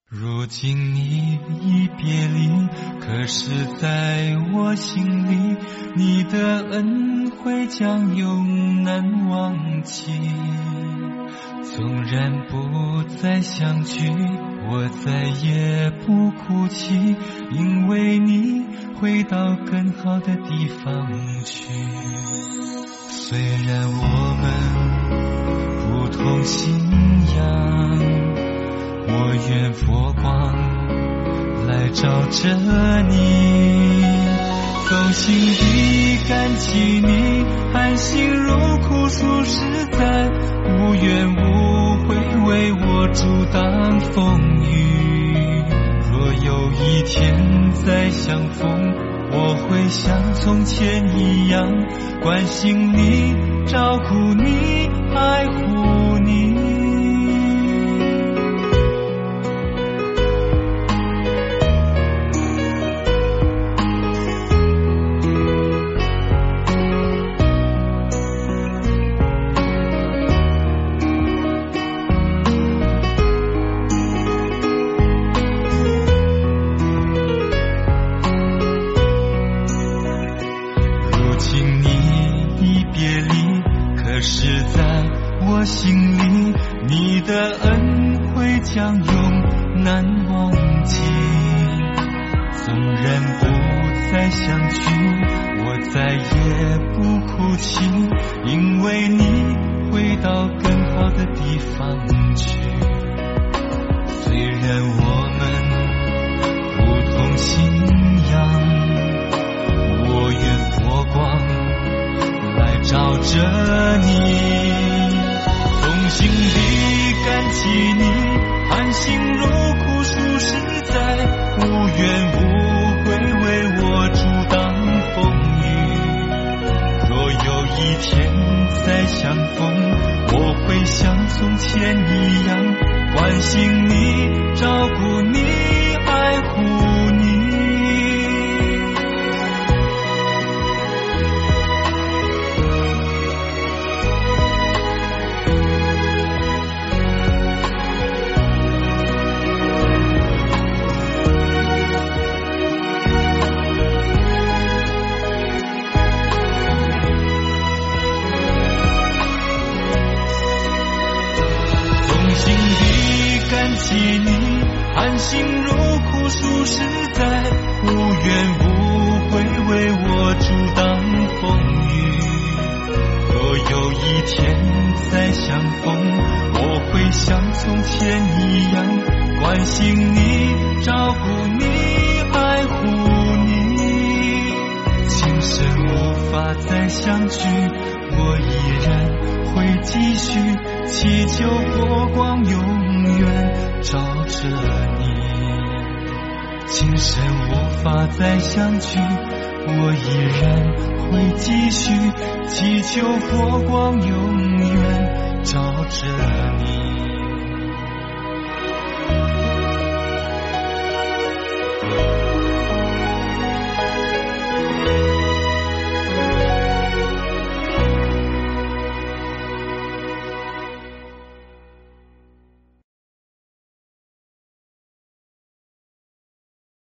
如今你已别离，可是在我心里，你的恩惠将永难忘记。纵然不再相聚，我再也不哭泣，因为你回到更好的地方去。虽然我们不同信仰，我愿佛光来照着你，走心地感激你，含辛茹苦属实在，无怨无悔为我阻挡风雨。若有一天再相逢，我会像从前一样关心你，照顾你，爱护你。心里你的恩惠将永难忘记，纵然不再相聚，我再也不哭泣，因为你回到更好的地方去。虽然我们不同信仰，我愿佛光来照着你，衷心地感激你，含辛茹苦属实在，无怨无悔为我阻挡风雨。若有一天再相逢，我会像从前一样关心你，照顾你，爱护你。感激你，含辛茹苦属实在，无怨无悔为我阻挡风雨。若有一天再相逢，我会像从前一样关心你，照顾你，爱护你。今生无法再相聚，我依然会继续祈求佛光永远照着你。今生无法再相聚，我依然会继续祈求佛光永远照着你。